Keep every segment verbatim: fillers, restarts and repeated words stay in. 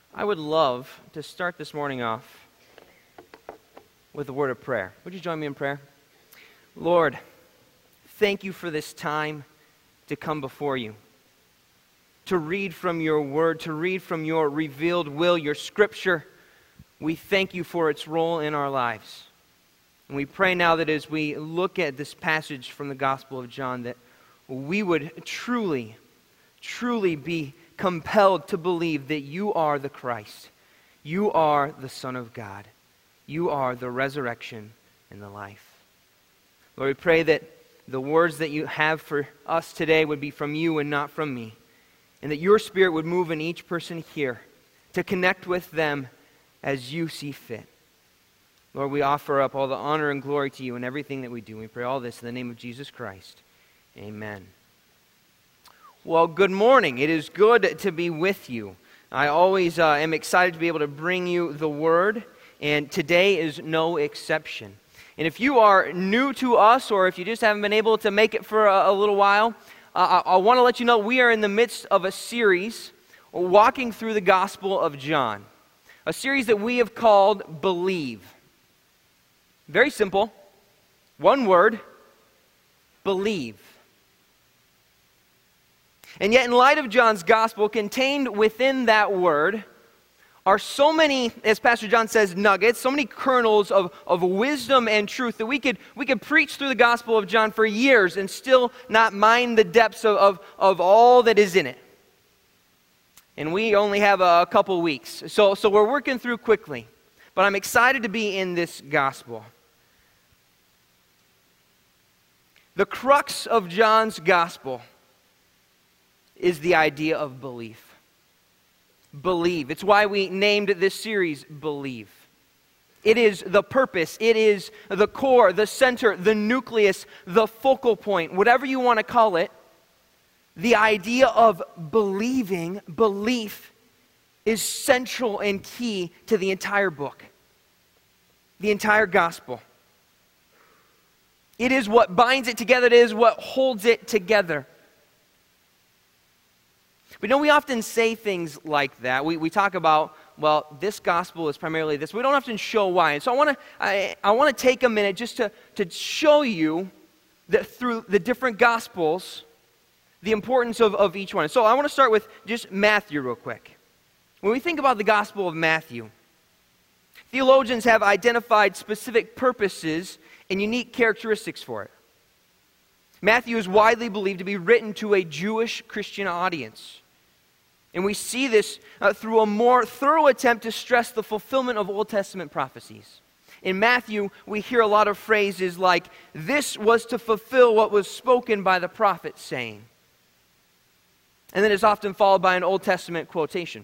I would love to start this morning off with a word of prayer. Would you join me in prayer? Lord, thank you for this time to come before you, to read from your word, to read from your revealed will, your scripture. We thank you for its role in our lives. And we pray now that as we look at this passage from the Gospel of John, that we would truly, truly be compelled to believe that you are the Christ. You are the Son of God. You are the resurrection and the life. Lord, we pray that the words that you have for us today would be from you and not from me, and that your Spirit would move in each person here to connect with them as you see fit. Lord, we offer up all the honor and glory to you in everything that we do. We pray all this in the name of Jesus Christ. Amen. Well, good morning. It is good to be with you. I always uh, am excited to be able to bring you the Word, and today is no exception. And if you are new to us, or if you just haven't been able to make it for a, a little while, uh, I, I want to let you know we are in the midst of a series walking through the Gospel of John, a series that we have called Believe. Very simple. One word, believe. And yet, in light of John's gospel, contained within that word are so many, as Pastor John says, nuggets, so many kernels of, of wisdom and truth that we could we could preach through the Gospel of John for years and still not mine the depths of, of, of all that is in it. And we only have a couple weeks. So, so we're working through quickly. But I'm excited to be in this gospel. The crux of John's gospel is the idea of belief. Believe. It's why we named this series Believe. It is the purpose. It is the core, the center, the nucleus, the focal point, whatever you want to call it. The idea of believing, belief, is central and key to the entire book, the entire gospel. It is what binds it together. It is what holds it together. But you know, we often say things like that. We we talk about, well, this gospel is primarily this. We don't often show why. And so I want to I, I want to take a minute just to, to show you that through the different gospels, the importance of, of each one. So I want to start with just Matthew real quick. When we think about the Gospel of Matthew, theologians have identified specific purposes and unique characteristics for it. Matthew is widely believed to be written to a Jewish Christian audience. And we see this uh, through a more thorough attempt to stress the fulfillment of Old Testament prophecies. In Matthew, we hear a lot of phrases like, "This was to fulfill what was spoken by the prophet, saying." And then it's often followed by an Old Testament quotation.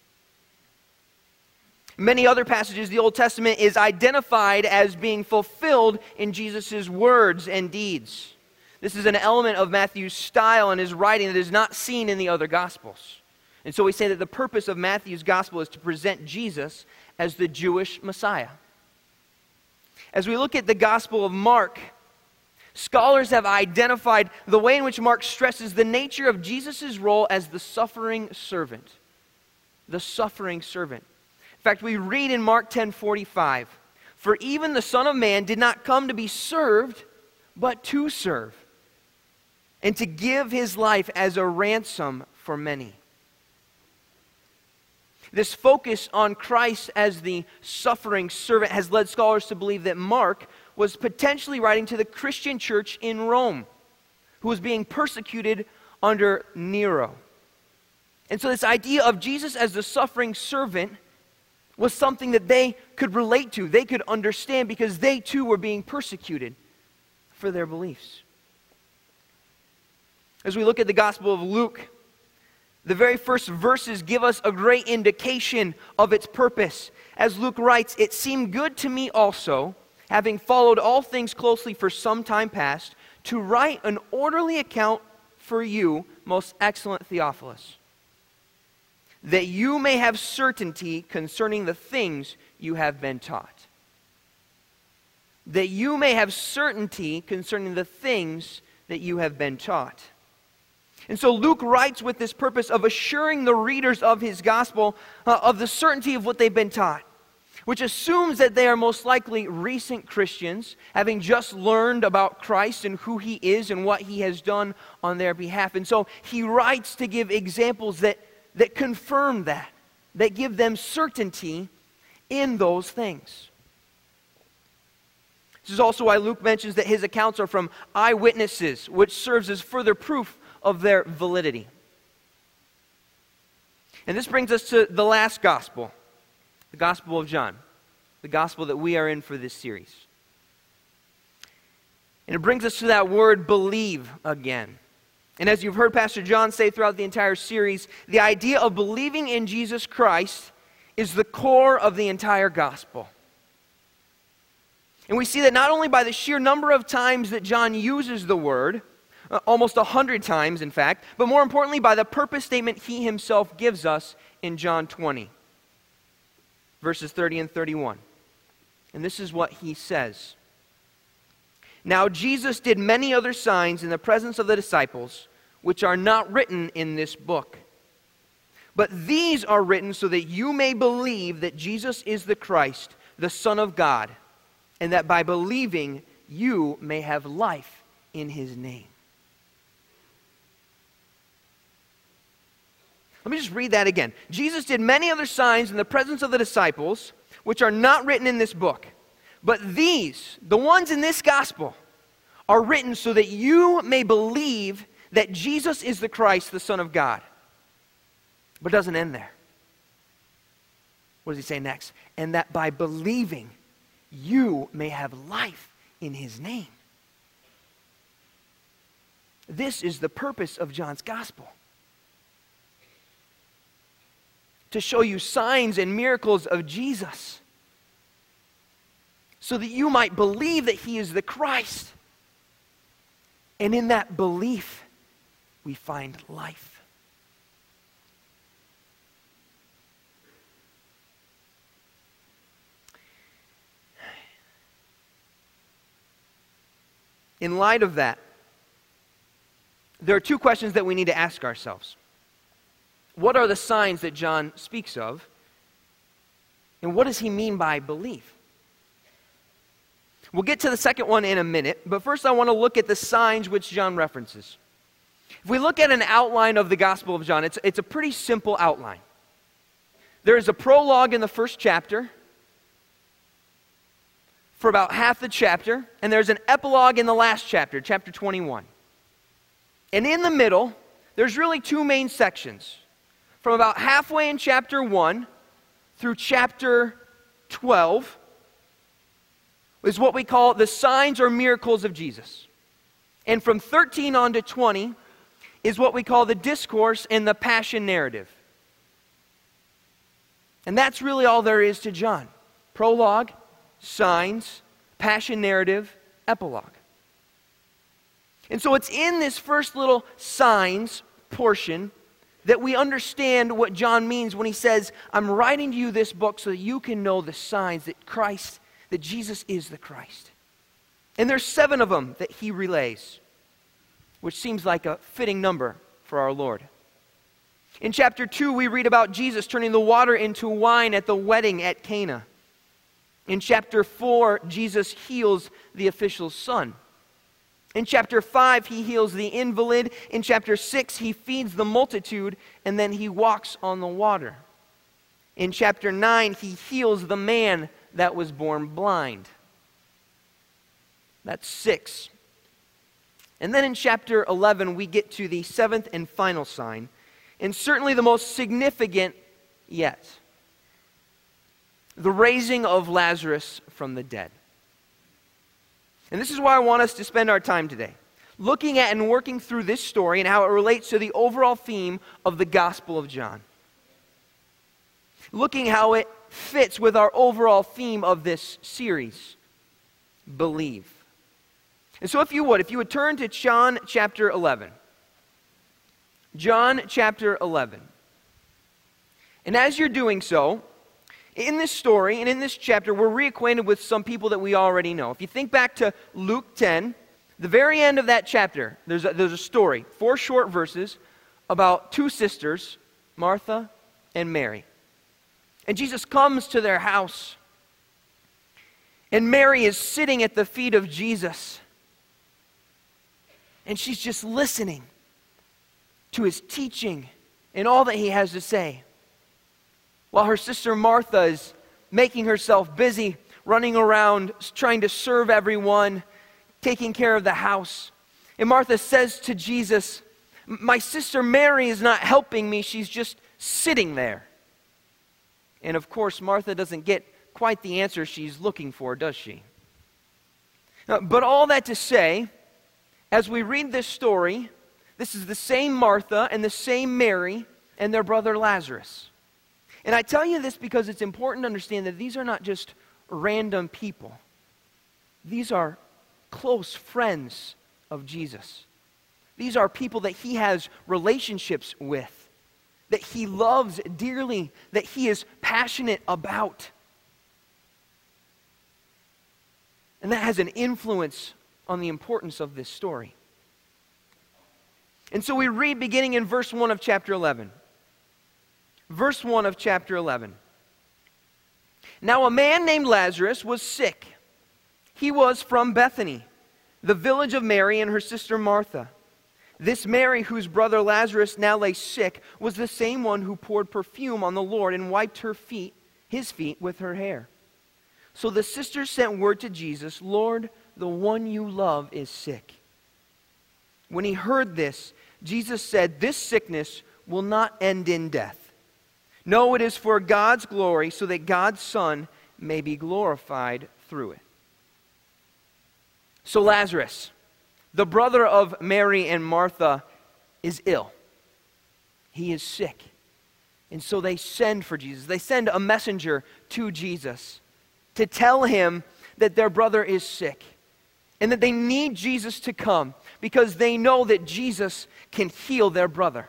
Many other passages, the Old Testament is identified as being fulfilled in Jesus' words and deeds. This is an element of Matthew's style and his writing that is not seen in the other Gospels. And so we say that the purpose of Matthew's Gospel is to present Jesus as the Jewish Messiah. As we look at the Gospel of Mark, scholars have identified the way in which Mark stresses the nature of Jesus' role as the suffering servant. The suffering servant. In fact, we read in Mark ten forty-five, "For even the Son of Man did not come to be served, but to serve, and to give his life as a ransom for many." This focus on Christ as the suffering servant has led scholars to believe that Mark was potentially writing to the Christian church in Rome, who was being persecuted under Nero. And so this idea of Jesus as the suffering servant was something that they could relate to, they could understand, because they too were being persecuted for their beliefs. As we look at the Gospel of Luke, the very first verses give us a great indication of its purpose. As Luke writes, "It seemed good to me also, having followed all things closely for some time past, to write an orderly account for you, most excellent Theophilus, that you may have certainty concerning the things you have been taught." That you may have certainty concerning the things that you have been taught. And so Luke writes with this purpose of assuring the readers of his gospel uh, of the certainty of what they've been taught, which assumes that they are most likely recent Christians, having just learned about Christ and who he is and what he has done on their behalf. And so he writes to give examples that, that confirm that, that give them certainty in those things. This is also why Luke mentions that his accounts are from eyewitnesses, which serves as further proof of their validity. And this brings us to the last gospel, the Gospel of John, the gospel that we are in for this series. And it brings us to that word believe again. And as you've heard Pastor John say throughout the entire series, the idea of believing in Jesus Christ is the core of the entire gospel. And we see that not only by the sheer number of times that John uses the word, uh, almost a hundred times in fact, but more importantly by the purpose statement he himself gives us in John twenty, verses thirty and thirty-one. And this is what he says. Now Jesus did many other signs in the presence of the disciples, which are not written in this book. But these are written so that you may believe that Jesus is the Christ, the Son of God, and that by believing you may have life in his name. Let me just read that again. Jesus did many other signs in the presence of the disciples, which are not written in this book. But these, the ones in this gospel, are written so that you may believe that Jesus is the Christ, the Son of God. But it doesn't end there. What does he say next? And that by believing, you may have life in his name. This is the purpose of John's gospel. To show you signs and miracles of Jesus, so that you might believe that he is the Christ. And in that belief, we find life. In light of that, there are two questions that we need to ask ourselves. What are the signs that John speaks of? And what does he mean by belief? We'll get to the second one in a minute, but first I want to look at the signs which John references. If we look at an outline of the Gospel of John, it's, it's a pretty simple outline. There is a prologue in the first chapter for about half the chapter, and there's an epilogue in the last chapter, chapter twenty-one. And in the middle, there's really two main sections. From about halfway in chapter one through chapter twelve is what we call the signs or miracles of Jesus. And from thirteen on to twenty is what we call the discourse and the passion narrative. And that's really all there is to John. Prologue, signs, passion narrative, epilogue. And so it's in this first little signs portion that we understand what John means when he says, I'm writing to you this book so that you can know the signs that Christ, that Jesus is the Christ. And there's seven of them that he relays, which seems like a fitting number for our Lord. In chapter two, we read about Jesus turning the water into wine at the wedding at Cana. In chapter four, Jesus heals the official's son. In chapter five, he heals the invalid. In chapter six, he feeds the multitude, and then he walks on the water. In chapter nine, he heals the man that was born blind. That's six. And then in chapter eleven, we get to the seventh and final sign, and certainly the most significant yet. The raising of Lazarus from the dead. And this is why I want us to spend our time today, looking at and working through this story and how it relates to the overall theme of the Gospel of John. Looking how it fits with our overall theme of this series, believe. And so if you would, if you would turn to John chapter eleven. John chapter eleven. And as you're doing so, in this story and in this chapter, we're reacquainted with some people that we already know. If you think back to Luke ten, The very end of that chapter, there's a, there's a story, four short verses about two sisters, Martha and Mary. And Jesus comes to their house, and Mary is sitting at the feet of Jesus, and she's just listening to his teaching and all that he has to say, while her sister Martha is making herself busy, running around, trying to serve everyone, taking care of the house. And Martha says to Jesus, "My sister Mary is not helping me, she's just sitting there." And of course, Martha doesn't get quite the answer she's looking for, does she? Uh, But all that to say, as we read this story, this is the same Martha and the same Mary and their brother Lazarus. And I tell you this because it's important to understand that these are not just random people. These are close friends of Jesus. These are people that he has relationships with, that he loves dearly, that he is passionate about. And that has an influence on the importance of this story. And so we read beginning in verse one of chapter eleven. Verse one of chapter eleven. Now a man named Lazarus was sick. He was from Bethany, the village of Mary and her sister Martha. This Mary, whose brother Lazarus now lay sick, was the same one who poured perfume on the Lord and wiped her feet, his feet with her hair. So the sisters sent word to Jesus, "Lord, the one you love is sick." When he heard this, Jesus said, "This sickness will not end in death. No, it is for God's glory, so that God's Son may be glorified through it." So Lazarus, the brother of Mary and Martha, is ill. He is sick. And so they send for Jesus. They send a messenger to Jesus to tell him that their brother is sick and that they need Jesus to come because they know that Jesus can heal their brother.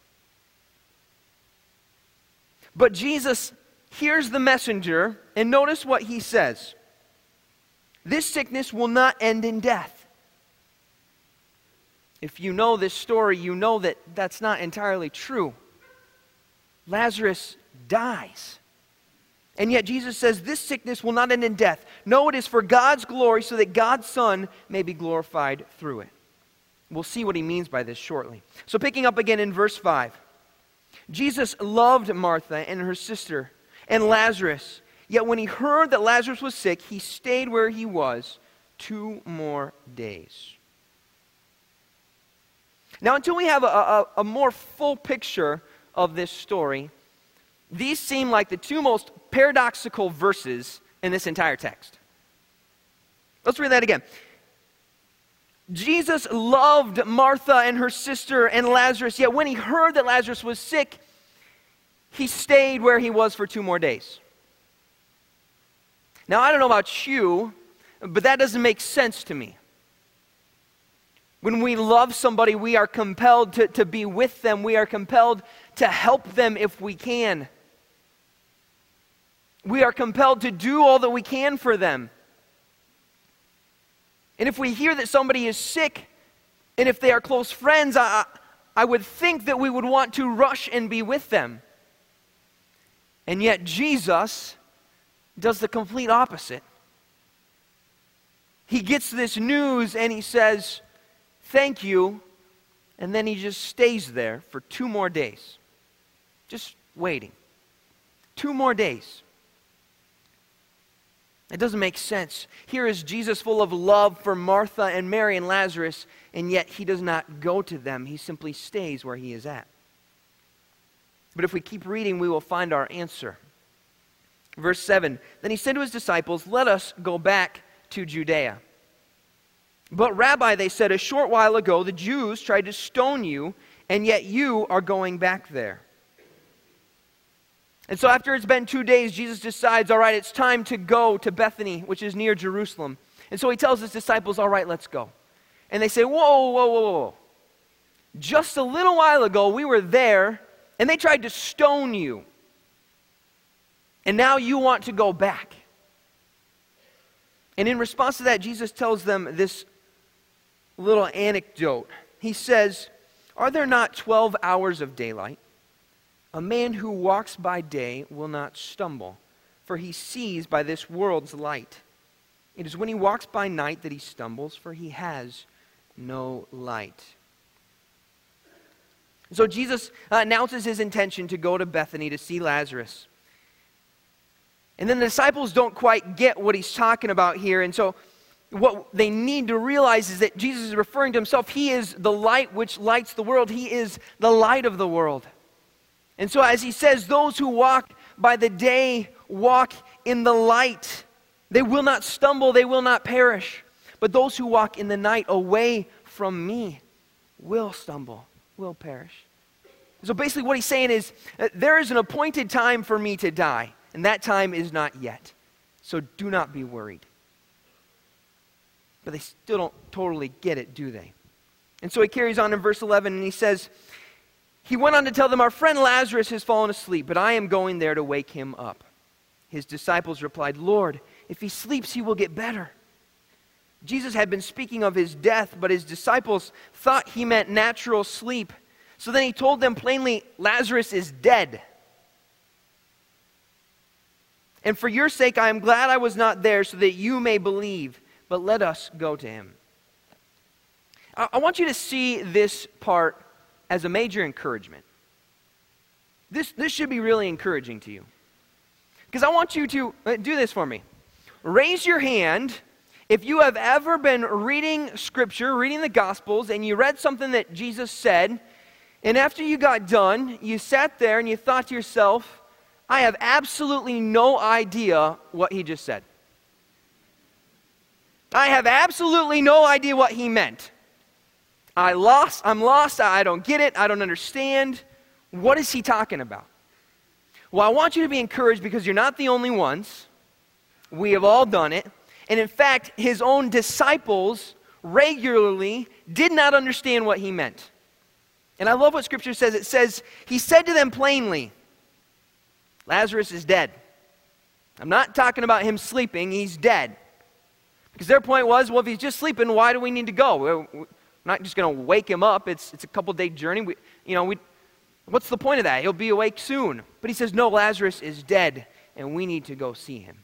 But Jesus hears the messenger, and notice what he says. This sickness will not end in death. If you know this story, you know that that's not entirely true. Lazarus dies. And yet Jesus says this sickness will not end in death. No, it is for God's glory, so that God's Son may be glorified through it. We'll see what he means by this shortly. So picking up again in verse five. Jesus loved Martha and her sister and Lazarus. Yet when he heard that Lazarus was sick, he stayed where he was two more days. Now, until we have a, a, a more full picture of this story, these seem like the two most paradoxical verses in this entire text. Let's read that again. Jesus loved Martha and her sister and Lazarus, yet when he heard that Lazarus was sick, he stayed where he was for two more days. Now, I don't know about you, but that doesn't make sense to me. When we love somebody, we are compelled to, to be with them. We are compelled to help them if we can. We are compelled to do all that we can for them. And if we hear that somebody is sick, and if they are close friends, I, I would think that we would want to rush and be with them. And yet Jesus does the complete opposite. He gets this news and he says, "Thank you," and then he just stays there for two more days. Just waiting. Two more days. It doesn't make sense. Here is Jesus full of love for Martha and Mary and Lazarus, and yet he does not go to them. He simply stays where he is at. But if we keep reading, we will find our answer. Verse seven, then he said to his disciples, "Let us go back to Judea." "But Rabbi," they said, "a short while ago the Jews tried to stone you, and yet you are going back there." And so after it's been two days, Jesus decides, all right, it's time to go to Bethany, which is near Jerusalem. And so he tells his disciples, all right, let's go. And they say, whoa, whoa, whoa, whoa. Just a little while ago, we were there, and they tried to stone you. And now you want to go back. And in response to that, Jesus tells them this little anecdote. He says, "Are there not twelve hours of daylight? A man who walks by day will not stumble, for he sees by this world's light. It is when he walks by night that he stumbles, for he has no light." So Jesus uh, announces his intention to go to Bethany to see Lazarus. And then the disciples don't quite get what he's talking about here. And so what they need to realize is that Jesus is referring to himself. He is the light which lights the world. He is the light of the world. And so as he says, those who walk by the day walk in the light. They will not stumble, they will not perish. But those who walk in the night away from me will stumble, will perish. So basically what he's saying is, uh, there is an appointed time for me to die, and that time is not yet. So do not be worried. But they still don't totally get it, do they? And so he carries on in verse eleven, and he says, he went on to tell them, "Our friend Lazarus has fallen asleep, but I am going there to wake him up." His disciples replied, "Lord, if he sleeps, he will get better." Jesus had been speaking of his death, but his disciples thought he meant natural sleep. So then he told them plainly, "Lazarus is dead. And for your sake, I am glad I was not there so that you may believe, but let us go to him." I, I want you to see this part as a major encouragement. This, this should be really encouraging to you. Because I want you to uh, do this for me. Raise your hand if you have ever been reading Scripture, reading the Gospels, and you read something that Jesus said, and after you got done, you sat there and you thought to yourself, "I have absolutely no idea what he just said. I have absolutely no idea what he meant. I lost, I'm lost, I don't get it, I don't understand. What is he talking about?" Well, I want you to be encouraged because you're not the only ones. We have all done it. And in fact, his own disciples regularly did not understand what he meant. And I love what Scripture says. It says, he said to them plainly, "Lazarus is dead." I'm not talking about him sleeping, he's dead. Because their point was, well, if he's just sleeping, why do we need to go? We're not just going to wake him up. It's, it's a couple-day journey. We, you know, we, what's the point of that? He'll be awake soon. But he says, no, Lazarus is dead, and we need to go see him.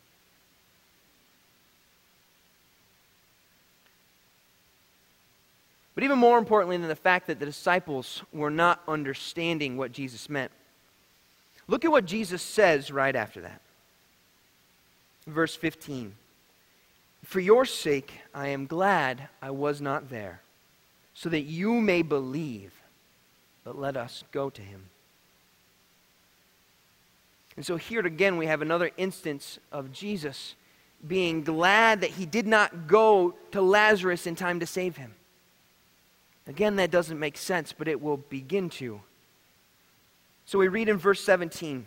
But even more importantly than the fact that the disciples were not understanding what Jesus meant, look at what Jesus says right after that. Verse fifteen. "For your sake I am glad I was not there, so that you may believe, but let us go to him." And so here again we have another instance of Jesus being glad that he did not go to Lazarus in time to save him. Again, that doesn't make sense, but it will begin to. So we read in verse seventeen.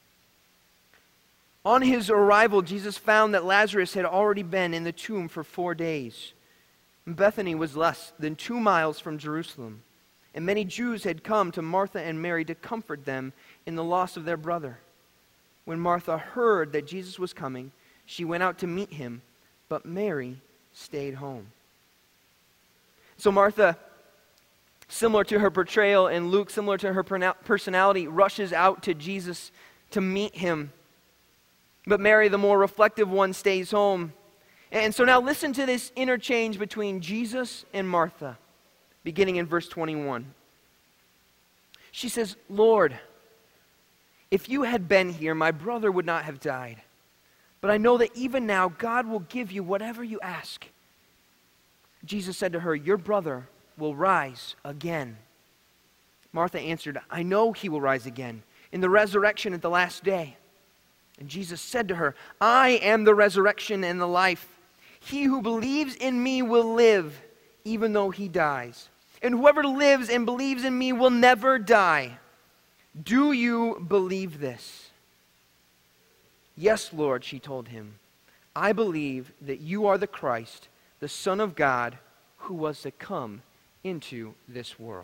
"On his arrival, Jesus found that Lazarus had already been in the tomb for four days. Bethany was less than two miles from Jerusalem, and many Jews had come to Martha and Mary to comfort them in the loss of their brother. When Martha heard that Jesus was coming, she went out to meet him, but Mary stayed home." So Martha, similar to her portrayal in Luke, similar to her personality, rushes out to Jesus to meet him. But Mary, the more reflective one, stays home. And so now listen to this interchange between Jesus and Martha, beginning in verse twenty-one. She says, "Lord, if you had been here, my brother would not have died. But I know that even now God will give you whatever you ask." Jesus said to her, "Your brother will rise again." Martha answered, "I know he will rise again in the resurrection at the last day." And Jesus said to her, "I am the resurrection and the life. He who believes in me will live, even though he dies. And whoever lives and believes in me will never die. Do you believe this?" "Yes, Lord," she told him. "I believe that you are the Christ, the Son of God, who was to come into this world."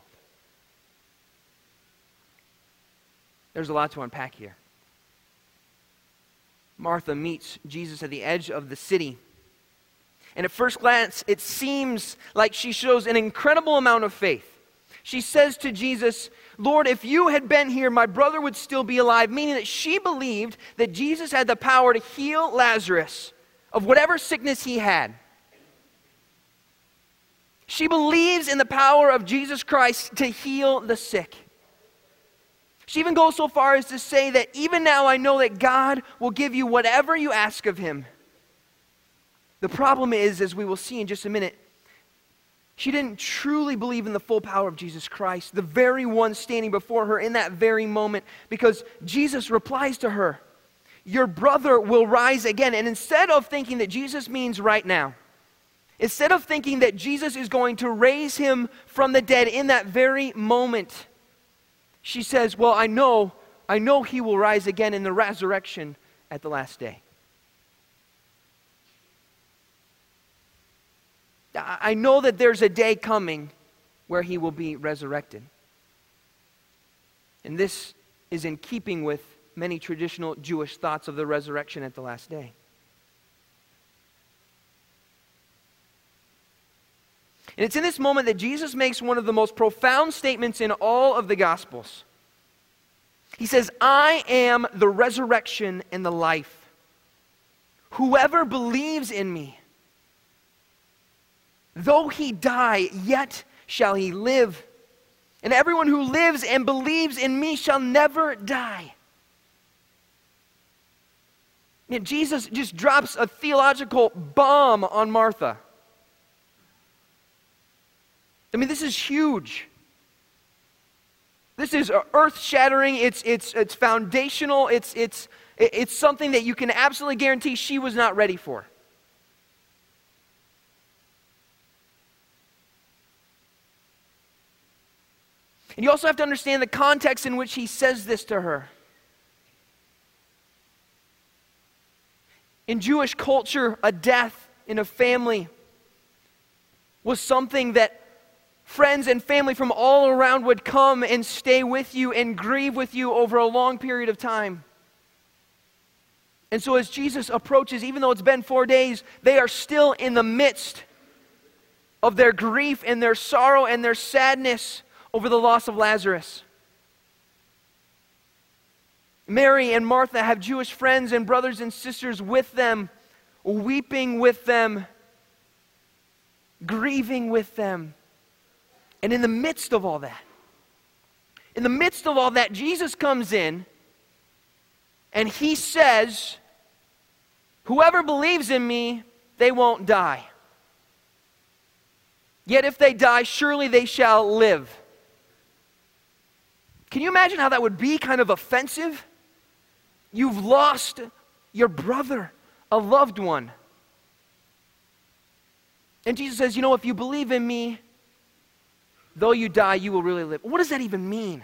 There's a lot to unpack here. Martha meets Jesus at the edge of the city. And at first glance, it seems like she shows an incredible amount of faith. She says to Jesus, Lord, if you had been here, my brother would still be alive, meaning that she believed that Jesus had the power to heal Lazarus of whatever sickness he had. She believes in the power of Jesus Christ to heal the sick. She even goes so far as to say that even now I know that God will give you whatever you ask of him. The problem is, as we will see in just a minute, she didn't truly believe in the full power of Jesus Christ, the very one standing before her in that very moment, because Jesus replies to her, your brother will rise again. And instead of thinking that Jesus means right now, instead of thinking that Jesus is going to raise him from the dead in that very moment, she says, well, I know, I know he will rise again in the resurrection at the last day. I know that there's a day coming where he will be resurrected. And this is in keeping with many traditional Jewish thoughts of the resurrection at the last day. And it's in this moment that Jesus makes one of the most profound statements in all of the Gospels. He says, I am the resurrection and the life. Whoever believes in me, though he die, yet shall he live. And everyone who lives and believes in me shall never die. And Jesus just drops a theological bomb on Martha. I mean, this is huge. This is earth-shattering. It's, it's, it's foundational. It's, it's, it's something that you can absolutely guarantee she was not ready for. And you also have to understand the context in which he says this to her. In Jewish culture, a death in a family was something that friends and family from all around would come and stay with you and grieve with you over a long period of time. And so as Jesus approaches, even though it's been four days, they are still in the midst of their grief and their sorrow and their sadness over the loss of Lazarus. Mary and Martha have Jewish friends and brothers and sisters with them, weeping with them, grieving with them. And in the midst of all that, in the midst of all that, Jesus comes in and he says, whoever believes in me, they won't die. Yet if they die, surely they shall live. Can you imagine how that would be kind of offensive? You've lost your brother, a loved one. And Jesus says, you know, if you believe in me, though you die, you will really live. What does that even mean?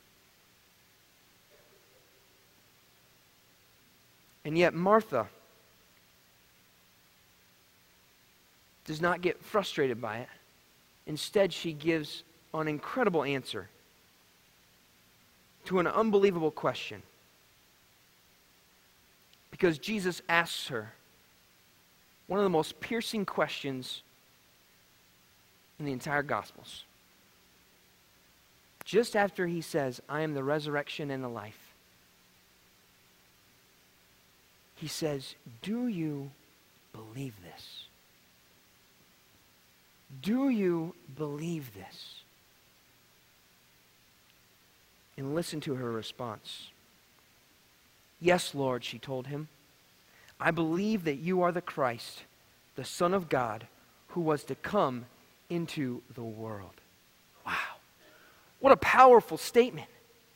And yet Martha does not get frustrated by it. Instead, she gives an incredible answer to an unbelievable question. Because Jesus asks her one of the most piercing questions in the entire Gospels. Just after he says, I am the resurrection and the life, he says, do you believe this? Do you believe this? And listen to her response. Yes, Lord, she told him. I believe that you are the Christ, the Son of God, who was to come into the world. Wow. What a powerful statement.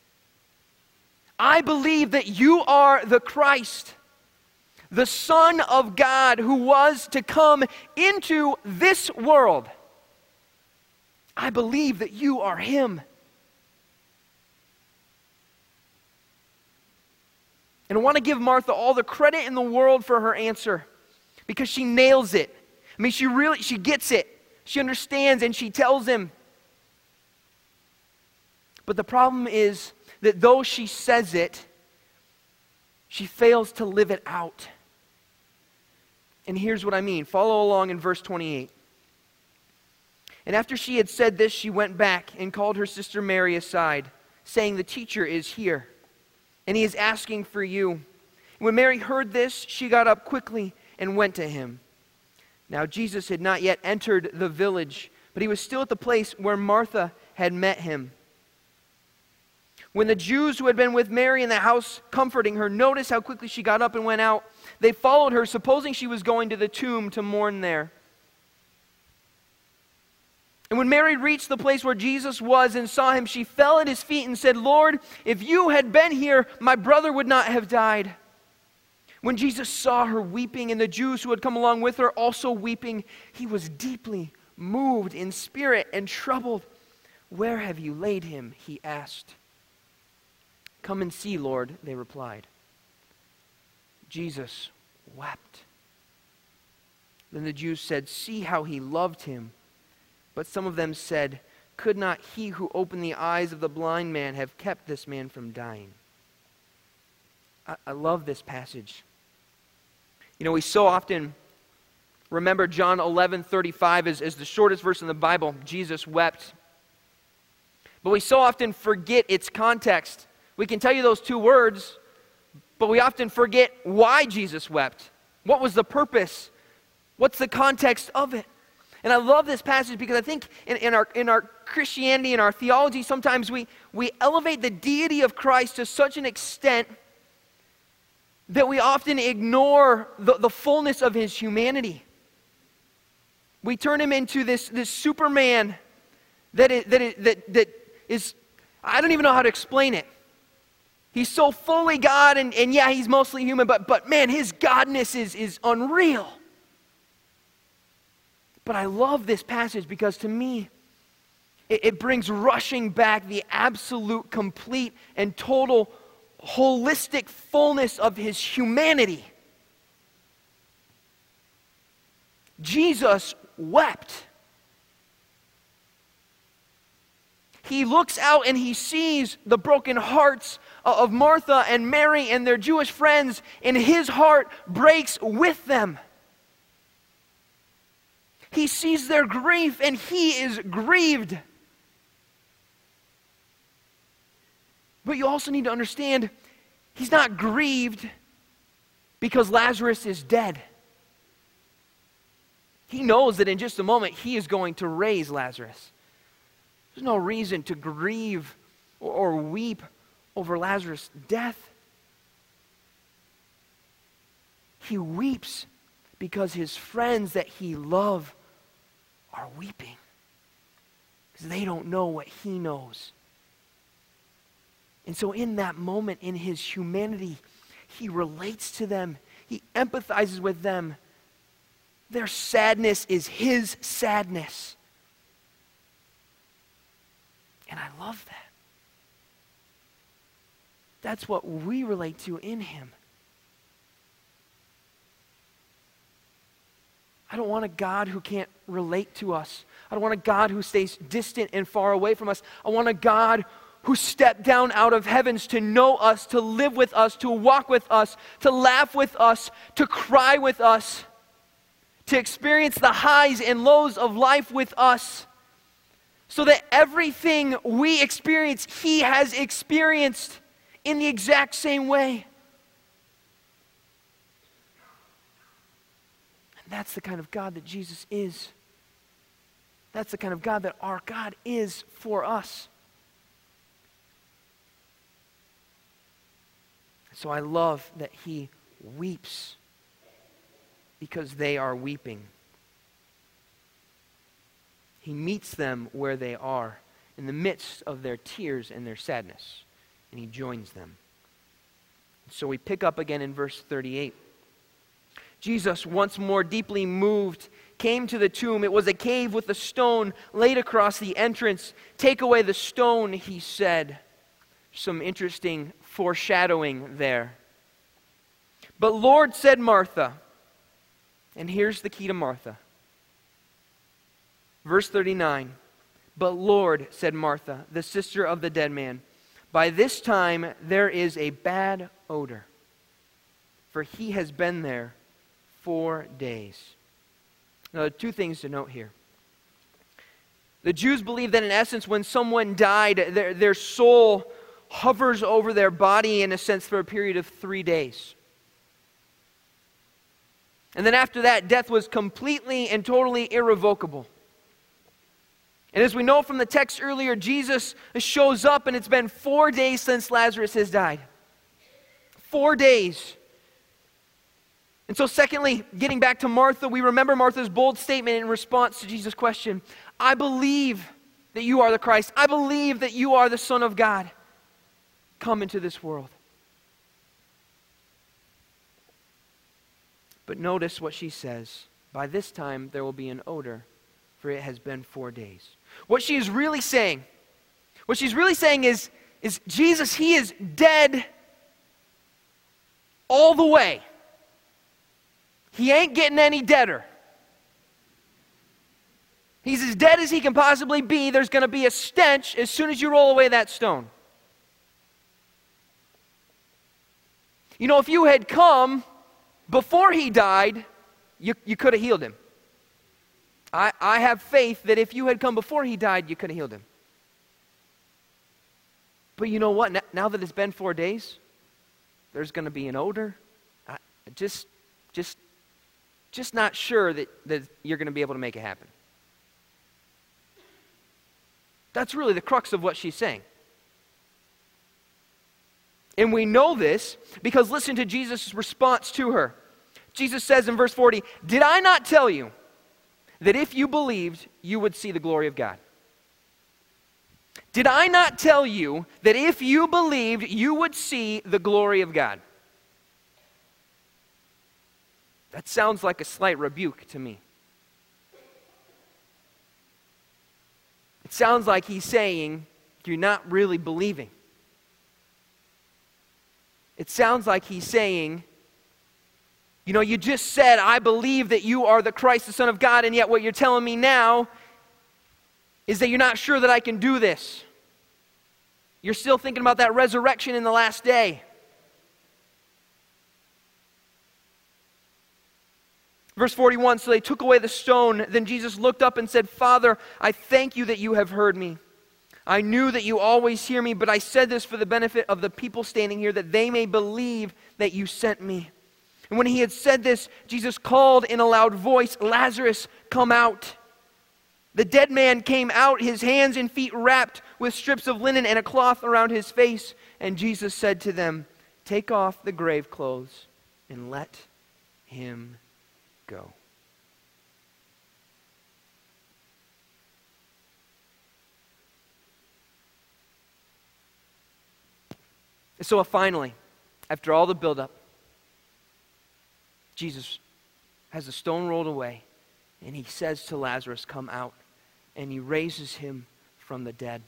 I believe that you are the Christ, the Son of God, who was to come into this world. I believe that you are him. And I want to give Martha all the credit in the world for her answer, because she nails it. I mean, she really, she gets it. She understands and she tells him. But the problem is that though she says it, she fails to live it out. And here's what I mean. Follow along in verse twenty-eight. And after she had said this, she went back and called her sister Mary aside, saying, "The teacher is here, and he is asking for you." When Mary heard this, she got up quickly and went to him. Now Jesus had not yet entered the village, but he was still at the place where Martha had met him. When the Jews who had been with Mary in the house comforting her noticed how quickly she got up and went out, they followed her, supposing she was going to the tomb to mourn there. And when Mary reached the place where Jesus was and saw him, she fell at his feet and said, "Lord, if you had been here, my brother would not have died." When Jesus saw her weeping and the Jews who had come along with her also weeping, he was deeply moved in spirit and troubled. "Where have you laid him?" he asked. "Come and see, Lord," they replied. Jesus wept. Then the Jews said, "See how he loved him." But some of them said, "Could not he who opened the eyes of the blind man have kept this man from dying?" I, I love this passage. You know, we so often remember John eleven thirty-five as, as the shortest verse in the Bible. Jesus wept. But we so often forget its context. We can tell you those two words, but we often forget why Jesus wept. What was the purpose? What's the context of it? And I love this passage because I think in, in, our, in our Christianity, in our theology, sometimes we, we elevate the deity of Christ to such an extent that we often ignore the, the fullness of his humanity. We turn him into this, this Superman that is, that, is, that, that is, I don't even know how to explain it. He's so fully God, and, and yeah, he's mostly human, but, but man, his godness is, is unreal. But I love this passage because to me, it, it brings rushing back the absolute, complete, and total holistic fullness of his humanity. Jesus wept. He looks out and he sees the broken hearts of Martha and Mary and their Jewish friends, and his heart breaks with them. He sees their grief and he is grieved. But you also need to understand, he's not grieved because Lazarus is dead. He knows that in just a moment he is going to raise Lazarus. There's no reason to grieve or, or weep over Lazarus' death. He weeps because his friends that he loves are weeping. Because they don't know what he knows. And so in that moment, in his humanity, he relates to them. He empathizes with them. Their sadness is his sadness. And I love that. That's what we relate to in him. I don't want a God who can't relate to us. I don't want a God who stays distant and far away from us. I want a God who stepped down out of heavens to know us, to live with us, to walk with us, to laugh with us, to cry with us, to experience the highs and lows of life with us, so that everything we experience, he has experienced in the exact same way. And that's the kind of God that Jesus is. That's the kind of God that our God is for us. So I love that he weeps because they are weeping. He meets them where they are, in the midst of their tears and their sadness, and he joins them. So we pick up again in verse thirty-eight. Jesus, once more deeply moved, came to the tomb. It was a cave with a stone laid across the entrance. "Take away the stone," he said. Some interesting foreshadowing there. "But Lord," said Martha, and here's the key to Martha. Verse thirty-nine, "But Lord," said Martha, the sister of the dead man, "by this time there is a bad odor, for he has been there four days. Now, there are two things to note here. The Jews believed that in essence, when someone died, their, their soul hovers over their body in a sense for a period of three days. And then after that, death was completely and totally irrevocable. And as we know from the text earlier, Jesus shows up and it's been four days since Lazarus has died. Four days. And so secondly, getting back to Martha, we remember Martha's bold statement in response to Jesus' question. I believe that you are the Christ. I believe that you are the Son of God. Come into this world. But notice what she says. By this time there will be an odor, for it has been four days. What she is really saying, what she's really saying is, is Jesus, he is dead all the way. He ain't getting any deader. He's as dead as he can possibly be. There's going to be a stench as soon as you roll away that stone. You know, if you had come before he died, you, you could have healed him. I, I have faith that if you had come before he died, you could have healed him. But you know what? Now, now that it's been four days, there's going to be an odor. I just, just, just not sure that, that you're going to be able to make it happen. That's really the crux of what she's saying. And we know this because listen to Jesus' response to her. Jesus says in verse forty, "Did I not tell you that if you believed, you would see the glory of God? Did I not tell you that if you believed, you would see the glory of God?" That sounds like a slight rebuke to me. It sounds like he's saying, you're not really believing. It sounds like he's saying, you know, you just said, I believe that you are the Christ, the Son of God, and yet what you're telling me now is that you're not sure that I can do this. You're still thinking about that resurrection in the last day. Verse forty-one, so they took away the stone. Then Jesus looked up and said, Father, I thank you that you have heard me. I knew that you always hear me, but I said this for the benefit of the people standing here, that they may believe that you sent me. And when he had said this, Jesus called in a loud voice, Lazarus, come out. The dead man came out, his hands and feet wrapped with strips of linen and a cloth around his face. And Jesus said to them, take off the grave clothes and let him go. So finally, after all the buildup, Jesus has the stone rolled away, and he says to Lazarus, come out, and he raises him from the dead.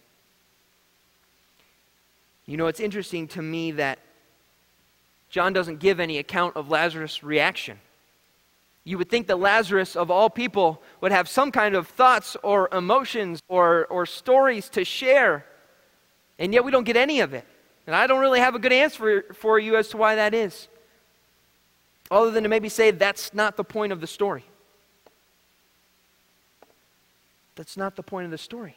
You know, it's interesting to me that John doesn't give any account of Lazarus' reaction. You would think that Lazarus, of all people, would have some kind of thoughts or emotions or, or stories to share, and yet we don't get any of it. And I don't really have a good answer for, for you as to why that is, other than to maybe say that's not the point of the story. That's not the point of the story.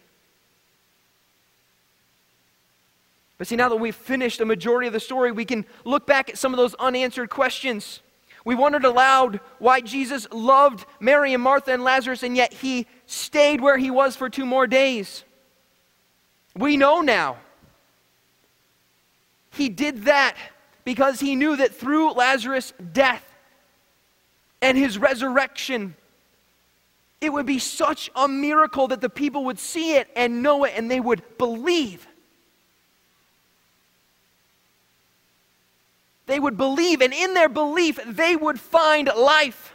But see, now that we've finished the majority of the story, we can look back at some of those unanswered questions. We wondered aloud why Jesus loved Mary and Martha and Lazarus, and yet he stayed where he was for two more days. We know now. He did that because he knew that through Lazarus' death and his resurrection, it would be such a miracle that the people would see it and know it and they would believe. They would believe, and in their belief, they would find life.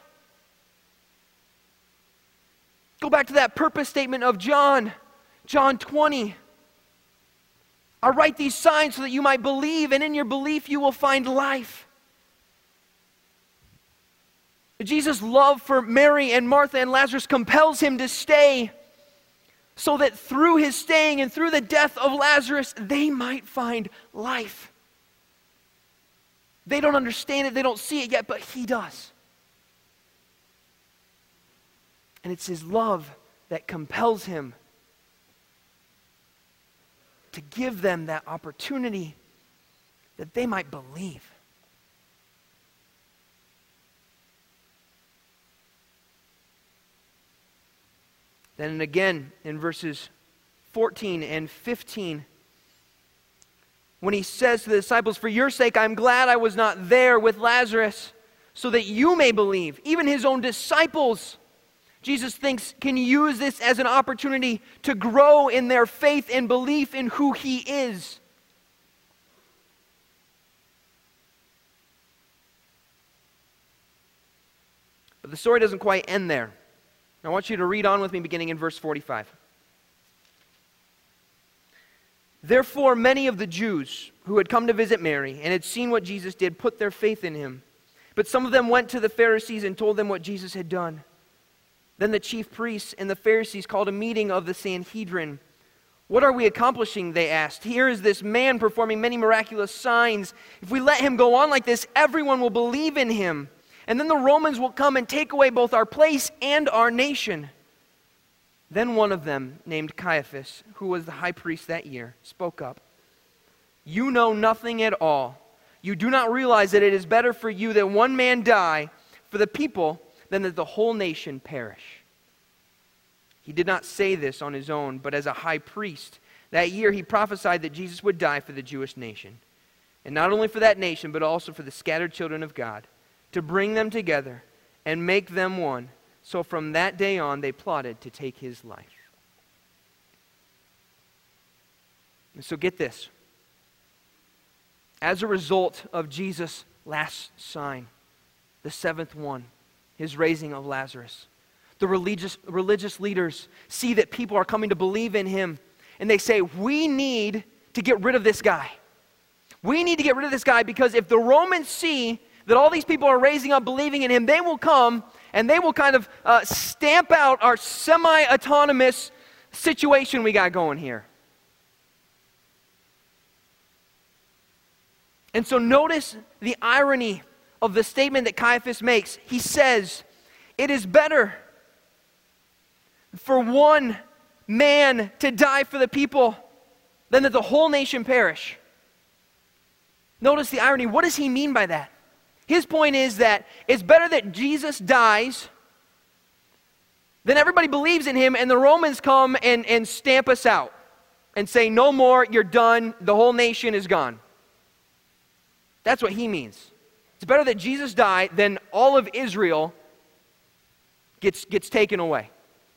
Go back to that purpose statement of John, John twenty. I write these signs so that you might believe, and in your belief you will find life. Jesus' love for Mary and Martha and Lazarus compels him to stay so that through his staying and through the death of Lazarus, they might find life. They don't understand it, they don't see it yet, but he does. And it's his love that compels him to give them that opportunity that they might believe. Then again in verses fourteen and fifteen, when he says to the disciples, "For your sake I'm glad I was not there with Lazarus, so that you may believe." Even his own disciples, Jesus thinks, can use this as an opportunity to grow in their faith and belief in who he is. But the story doesn't quite end there. I want you to read on with me beginning in verse forty-five. Therefore, many of the Jews who had come to visit Mary and had seen what Jesus did put their faith in him. But some of them went to the Pharisees and told them what Jesus had done. Then the chief priests and the Pharisees called a meeting of the Sanhedrin. "What are we accomplishing?" they asked. "Here is this man performing many miraculous signs. If we let him go on like this, everyone will believe in him. And then the Romans will come and take away both our place and our nation." Then one of them, named Caiaphas, who was the high priest that year, spoke up. "You know nothing at all. You do not realize that it is better for you that one man die for the people than that the whole nation perish." He did not say this on his own, but as a high priest. That year he prophesied that Jesus would die for the Jewish nation. And not only for that nation, but also for the scattered children of God, to bring them together and make them one. So from that day on, they plotted to take his life. And so get this. As a result of Jesus' last sign, the seventh one, his raising of Lazarus, the religious, religious leaders see that people are coming to believe in him, and they say, we need to get rid of this guy. We need to get rid of this guy because if the Romans see that all these people are raising up, believing in him, they will come and they will kind of uh, stamp out our semi-autonomous situation we got going here. And so notice the irony of the statement that Caiaphas makes. He says, it is better for one man to die for the people than that the whole nation perish. Notice the irony. What does he mean by that? His point is that it's better that Jesus dies than everybody believes in him and the Romans come and, and stamp us out and say, no more, you're done, the whole nation is gone. That's what he means. It's better that Jesus die than all of Israel gets, gets taken away.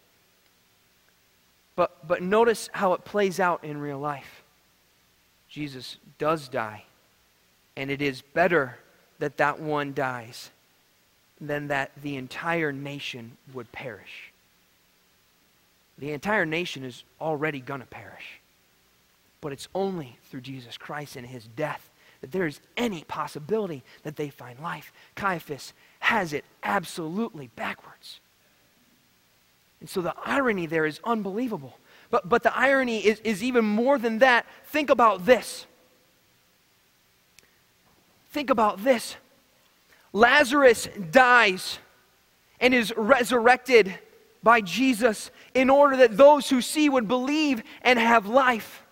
But, but notice how it plays out in real life. Jesus does die, and it is better that that one dies than that the entire nation would perish. The entire nation is already going to perish. But it's only through Jesus Christ and his death that there is any possibility that they find life. Caiaphas has it absolutely backwards. And so the irony there is unbelievable. But, but the irony is, is even more than that. Think about this. Think about this. Lazarus dies and is resurrected by Jesus in order that those who see would believe and have life.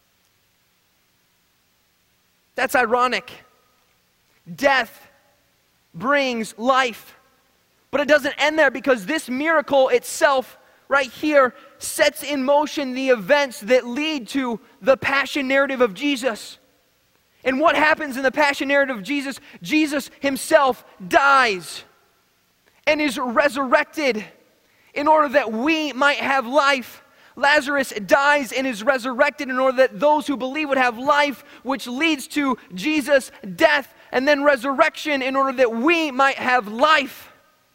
That's ironic. Death brings life. But it doesn't end there because this miracle itself right here sets in motion the events that lead to the passion narrative of Jesus. And what happens in the passion narrative of Jesus? Jesus himself dies and is resurrected in order that we might have life. Lazarus dies and is resurrected in order that those who believe would have life, which leads to Jesus' death and then resurrection in order that we might have life.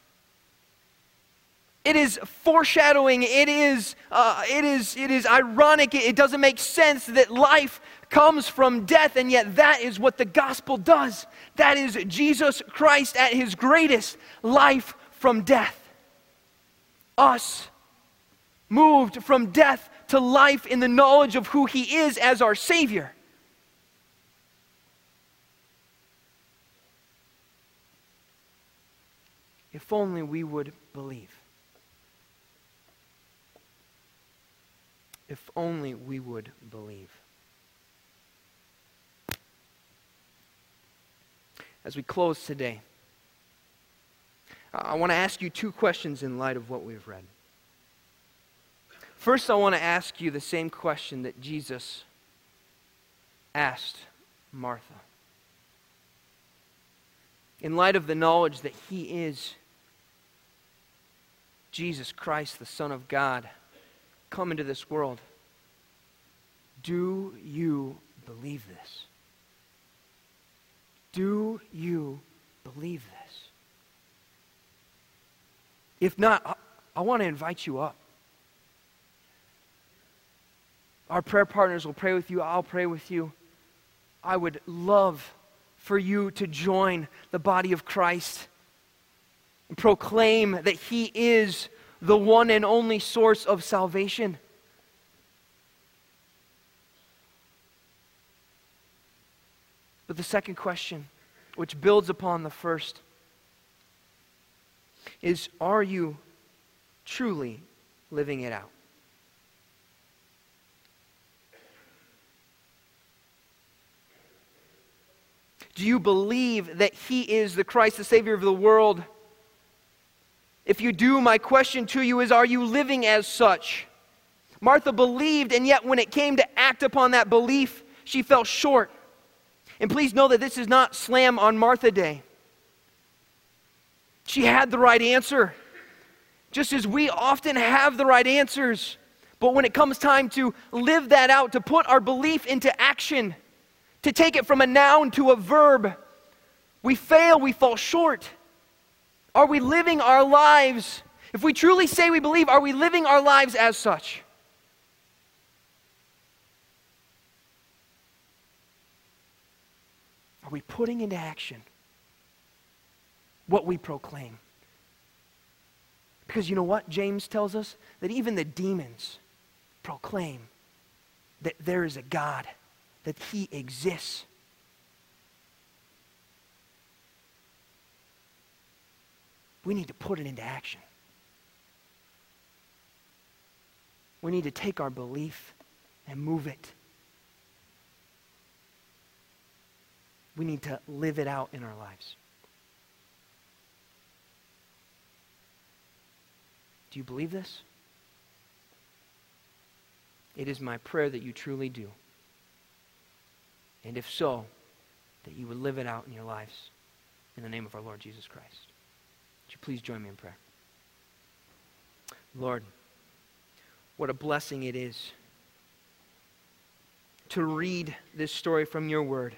It is foreshadowing. It is, uh, it is, it is ironic. It, it doesn't make sense that life comes from death, and yet that is what the gospel does. That is Jesus Christ at his greatest, life from death. Us, moved from death to life in the knowledge of who he is as our Savior. If only we would believe. If only we would believe. As we close today, I want to ask you two questions in light of what we've read. First, I want to ask you the same question that Jesus asked Martha. In light of the knowledge that He is Jesus Christ, the Son of God, come into this world, do you believe this? Do you believe this? If not, I, I want to invite you up. Our prayer partners will pray with you. I'll pray with you. I would love for you to join the body of Christ and proclaim that He is the one and only source of salvation. But the second question, which builds upon the first, is, are you truly living it out? Do you believe that He is the Christ, the Savior of the world? If you do, my question to you is, are you living as such? Martha believed, and yet when it came to act upon that belief, she fell short. And please know that this is not slam on Martha Day. She had the right answer, just as we often have the right answers. But when it comes time to live that out, to put our belief into action, to take it from a noun to a verb, we fail, we fall short. Are we living our lives? If we truly say we believe, are we living our lives as such? Are we putting into action what we proclaim? Because you know what? James tells us that even the demons proclaim that there is a God, that He exists. We need to put it into action. We need to take our belief and move it. We need to live it out in our lives. Do you believe this? It is my prayer that you truly do. And if so, that you would live it out in your lives in the name of our Lord Jesus Christ. Would you please join me in prayer? Lord, what a blessing it is to read this story from your word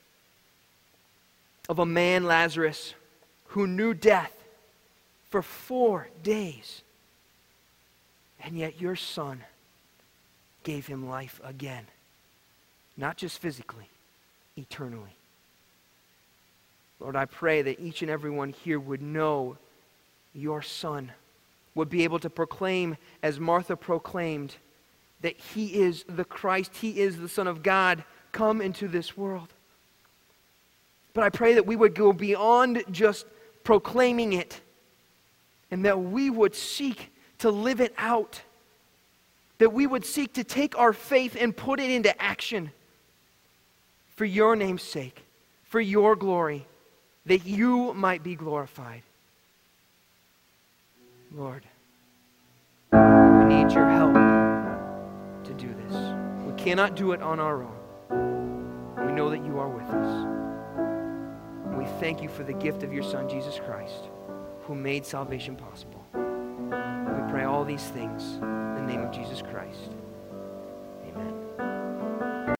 of a man, Lazarus, who knew death for four days. And yet your Son gave him life again. Not just physically, eternally. Lord, I pray that each and every one here would know your Son, would be able to proclaim, as Martha proclaimed, that He is the Christ, He is the Son of God, come into this world. But I pray that we would go beyond just proclaiming it, and that we would seek to live it out. That we would seek to take our faith and put it into action for your name's sake, for your glory, that you might be glorified. Lord, we need your help to do this. We cannot do it on our own. We know that you are with us. And we thank you for the gift of your Son, Jesus Christ, who made salvation possible. We pray all these things in the name of Jesus Christ. Amen.